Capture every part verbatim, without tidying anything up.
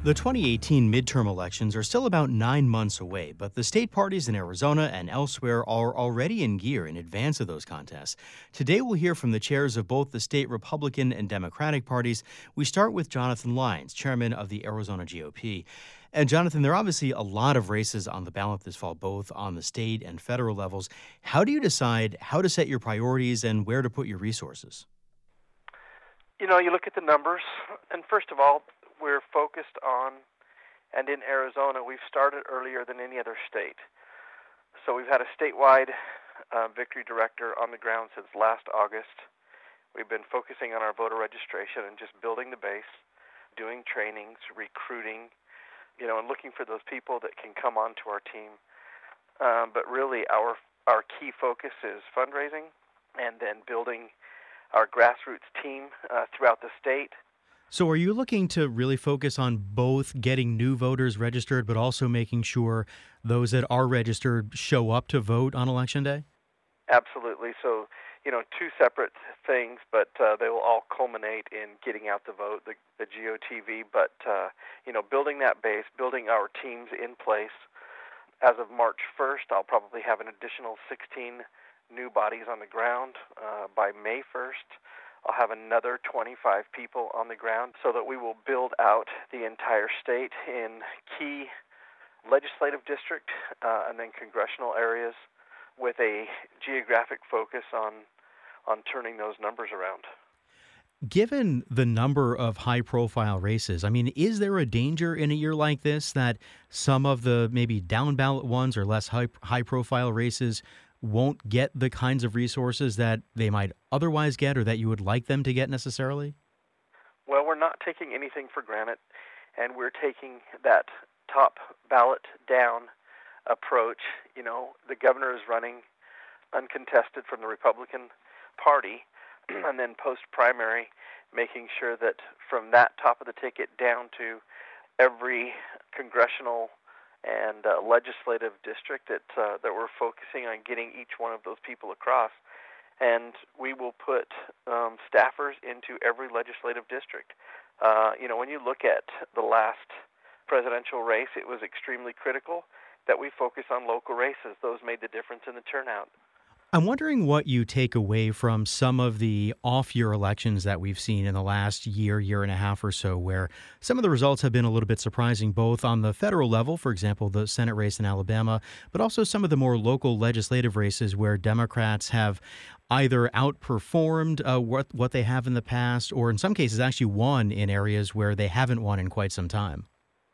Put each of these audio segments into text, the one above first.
The twenty eighteen midterm elections are still about nine months away, but the state parties in Arizona and elsewhere are already in gear in advance of those contests. Today, we'll hear from the chairs of both the state Republican and Democratic parties. We start with Jonathan Lyons, chairman of the Arizona G O P. And Jonathan, there are obviously a lot of races on the ballot this fall, both on the state and federal levels. How do you decide how to set your priorities and where to put your resources? You know, you look at the numbers, and first of all, we're focused on, and in Arizona, we've started earlier than any other state. So we've had a statewide uh, victory director on the ground since last August. We've been focusing on our voter registration and just building the base, doing trainings, recruiting, you know, and looking for those people that can come onto our team. Um, but really, our our key focus is fundraising and then building our grassroots team uh, throughout the state. So are you looking to really focus on both getting new voters registered, but also making sure those that are registered show up to vote on Election Day? Absolutely. So, you know, two separate things, but uh, they will all culminate in getting out the vote, the, the G O T V, but, uh, you know, building that base, building our teams in place. As of March first, I'll probably have an additional sixteen new bodies on the ground. Uh, by May first, I'll have another twenty-five people on the ground so that we will build out the entire state in key legislative district uh, and then congressional areas with a geographic focus on on turning those numbers around. Given the number of high-profile races, I mean, is there a danger in a year like this that some of the maybe down-ballot ones or less high, high-profile races won't get the kinds of resources that they might otherwise get or that you would like them to get necessarily? Well, we're not taking anything for granted, and we're taking that top ballot down approach. You know, the governor is running uncontested from the Republican Party, and then post-primary, making sure that from that top of the ticket down to every congressional and uh, legislative district that uh, that we're focusing on getting each one of those people across. And we will put um, staffers into every legislative district. Uh, you know, when you look at the last presidential race, it was extremely critical that we focus on local races. Those made the difference in the turnout. I'm wondering what you take away from some of the off-year elections that we've seen in the last year, year and a half or so, where some of the results have been a little bit surprising, both on the federal level, for example, the Senate race in Alabama, but also some of the more local legislative races where Democrats have either outperformed uh, what, what they have in the past, or in some cases actually won in areas where they haven't won in quite some time.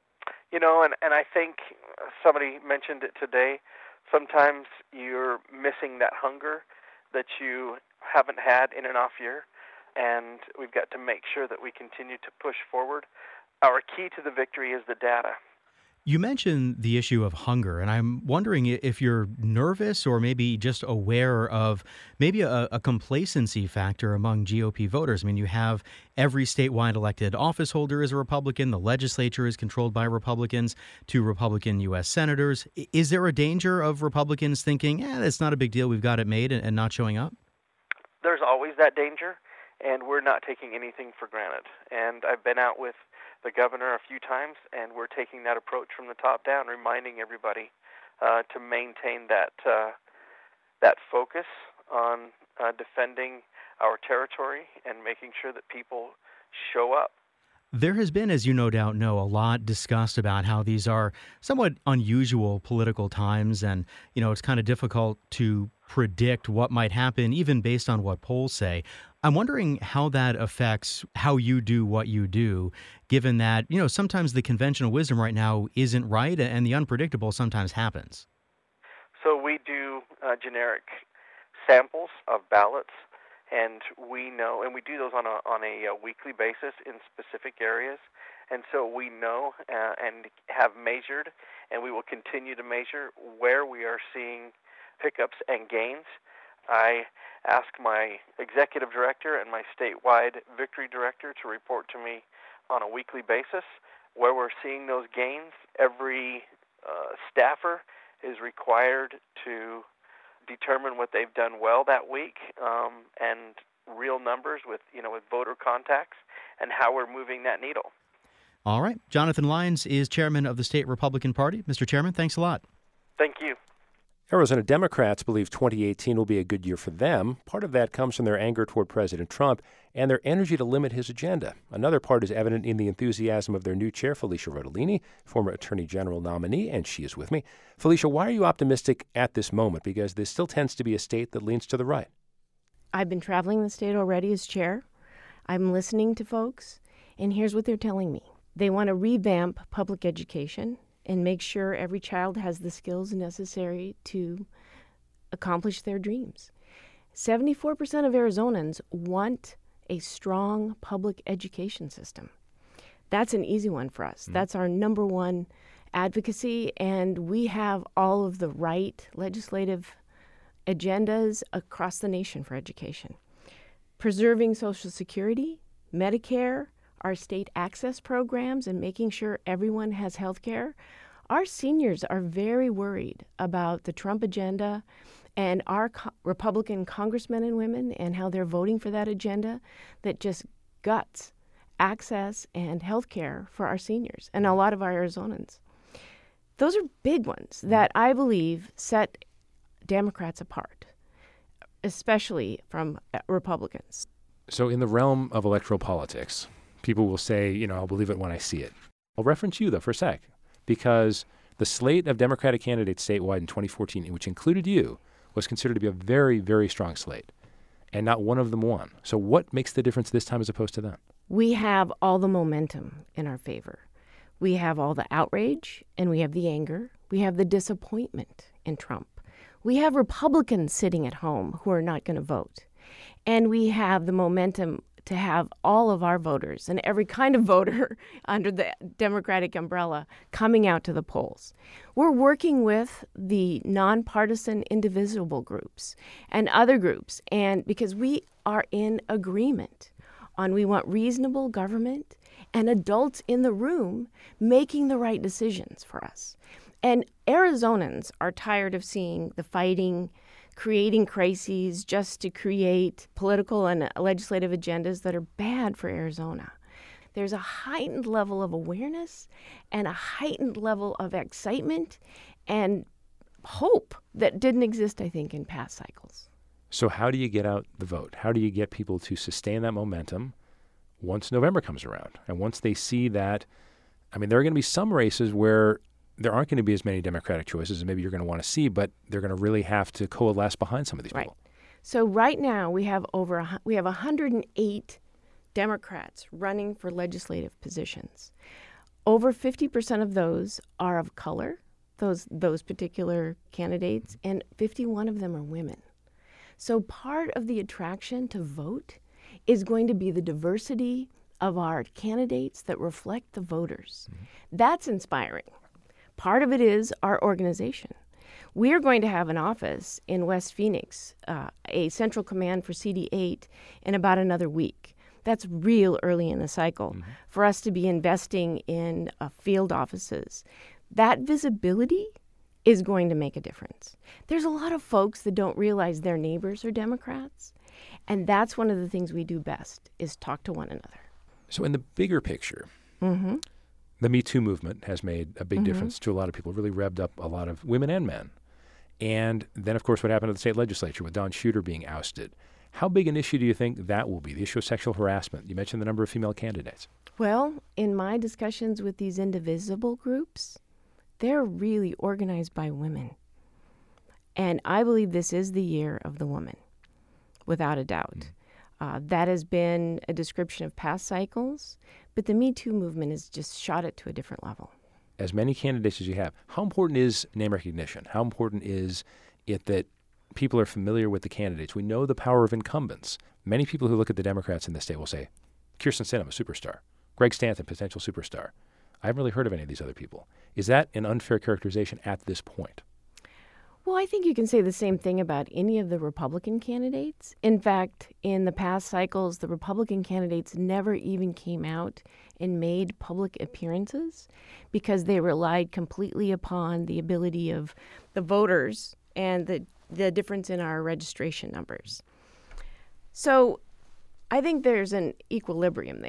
You know, and, and I think somebody mentioned it today, sometimes you're missing that hunger that you haven't had in an off year, and we've got to make sure that we continue to push forward. Our key to the victory is the data. You mentioned the issue of hunger, and I'm wondering if you're nervous or maybe just aware of maybe a, a complacency factor among G O P voters. I mean, you have every statewide elected office holder is a Republican. The legislature is controlled by Republicans, two Republican U S senators. Is there a danger of Republicans thinking, eh, it's not a big deal, we've got it made, and, and not showing up? There's always that danger, and we're not taking anything for granted. And I've been out with the governor a few times, and we're taking that approach from the top down, reminding everybody uh, to maintain that uh, that focus on uh, defending our territory and making sure that people show up. There has been, as you no doubt know, a lot discussed about how these are somewhat unusual political times, and, you know, it's kind of difficult to predict what might happen, even based on what polls say. I'm wondering how that affects how you do what you do, given that, you know, sometimes the conventional wisdom right now isn't right, and the unpredictable sometimes happens. So we do uh, generic samples of ballots, and we know, and we do those on a on a, a weekly basis in specific areas, and so we know uh, and have measured, and we will continue to measure where we are seeing pickups and gains. I ask my executive director and my statewide victory director to report to me on a weekly basis where we're seeing those gains. Every uh, staffer is required to determine what they've done well that week, um, and real numbers with, you know, with voter contacts and how we're moving that needle. All right. Jonathan Lyons is chairman of the state Republican Party. Mister Chairman, thanks a lot. Thank you. Arizona Democrats believe twenty eighteen will be a good year for them. Part of that comes from their anger toward President Trump and their energy to limit his agenda. Another part is evident in the enthusiasm of their new chair, Felicia Rodolini, former Attorney General nominee, and she is with me. Felicia, why are you optimistic at this moment? Because this still tends to be a state that leans to the right. I've been traveling the state already as chair. I'm listening to folks, and here's what they're telling me. They want to revamp public education and make sure every child has the skills necessary to accomplish their dreams. seventy-four percent of Arizonans want a strong public education system. That's an easy one for us. Mm-hmm. That's our number one advocacy, and we have all of the right legislative agendas across the nation for education. Preserving Social Security, Medicare, our state access programs, and making sure everyone has health care. Our seniors are very worried about the Trump agenda and our co- Republican congressmen and women and how they're voting for that agenda that just guts access and health care for our seniors and a lot of our Arizonans. Those are big ones that I believe set Democrats apart, especially from Republicans. So in the realm of electoral politics, people will say, you know, I'll believe it when I see it. I'll reference you, though, for a sec, because the slate of Democratic candidates statewide in twenty fourteen, which included you, was considered to be a very, very strong slate, and not one of them won. So what makes the difference this time as opposed to then? We have all the momentum in our favor. We have all the outrage, and we have the anger. We have the disappointment in Trump. We have Republicans sitting at home who are not going to vote. And we have the momentum to have all of our voters and every kind of voter under the Democratic umbrella coming out to the polls. We're working with the nonpartisan indivisible groups and other groups, and because we are in agreement on we want reasonable government and adults in the room making the right decisions for us. And Arizonans are tired of seeing the fighting, creating crises just to create political and legislative agendas that are bad for Arizona. There's a heightened level of awareness and a heightened level of excitement and hope that didn't exist, I think, in past cycles. So how do you get out the vote? How do you get people to sustain that momentum once November comes around? And once they see that, I mean, there are going to be some races where there aren't going to be as many Democratic choices as maybe you're going to want to see, but they're going to really have to coalesce behind some of these right. people. So right now we have over a, we have one hundred eight Democrats running for legislative positions. Over fifty percent of those are of color, those those particular candidates, and fifty-one of them are women. So part of the attraction to vote is going to be the diversity of our candidates that reflect the voters. Mm-hmm. That's inspiring. Part of it is our organization. We are going to have an office in West Phoenix, uh, a central command for C D eight, in about another week. That's real early in the cycle mm-hmm. for us to be investing in uh, field offices. That visibility is going to make a difference. There's a lot of folks that don't realize their neighbors are Democrats, and that's one of the things we do best is talk to one another. So in the bigger picture, mm-hmm. the Me Too movement has made a big mm-hmm. difference to a lot of people, really revved up a lot of women and men. And then, of course, what happened to the state legislature with Don Shooter being ousted. How big an issue do you think that will be, the issue of sexual harassment? You mentioned the number of female candidates. Well, in my discussions with these indivisible groups, they're really organized by women. And I believe this is the year of the woman, without a doubt. Mm. Uh, that has been a description of past cycles, but the Me Too movement has just shot it to a different level. As many candidates as you have, how important is name recognition? How important is it that people are familiar with the candidates? We know the power of incumbents. Many people who look at the Democrats in this state will say, Kyrsten Sinema, superstar. Greg Stanton, potential superstar. I haven't really heard of any of these other people. Is that an unfair characterization at this point? Well, I think you can say the same thing about any of the Republican candidates. In fact, in the past cycles, the Republican candidates never even came out and made public appearances because they relied completely upon the ability of the voters and the, the difference in our registration numbers. So I think there's an equilibrium there.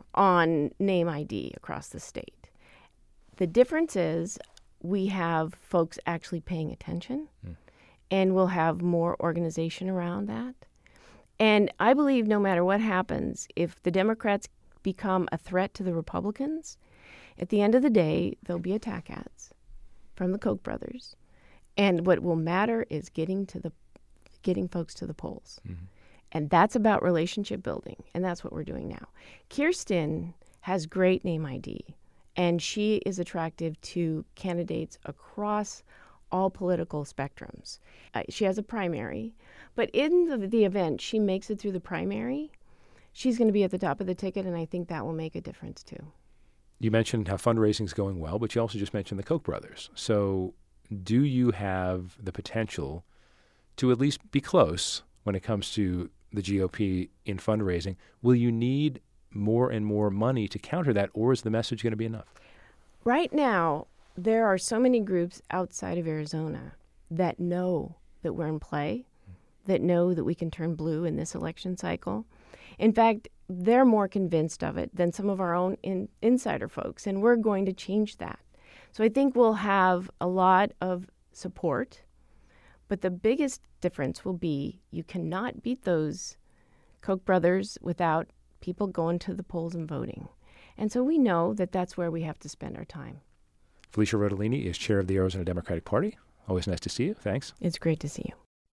on name I D across the state. The difference is we have folks actually paying attention, mm. and we'll have more organization around that. And I believe no matter what happens, if the Democrats become a threat to the Republicans, at the end of the day, there'll be attack ads from the Koch brothers. And what will matter is getting to the getting folks to the polls. Mm-hmm. And that's about relationship building, and that's what we're doing now. Kirsten has great name I D, and she is attractive to candidates across all political spectrums. Uh, she has a primary, but in the, the event she makes it through the primary, she's going to be at the top of the ticket, and I think that will make a difference too. You mentioned how fundraising is going well, but you also just mentioned the Koch brothers. So do you have the potential to at least be close when it comes to the G O P in fundraising? Will you need more and more money to counter that, or is the message going to be enough? Right now, there are so many groups outside of Arizona that know that we're in play, that know that we can turn blue in this election cycle. In fact, they're more convinced of it than some of our own in, insider folks, and we're going to change that. So I think we'll have a lot of support, but the biggest difference will be you cannot beat those Koch brothers without people going to the polls and voting. And so we know that that's where we have to spend our time. Felicia Rodolini is chair of the Arizona Democratic Party. Always nice to see you. Thanks. It's great to see you.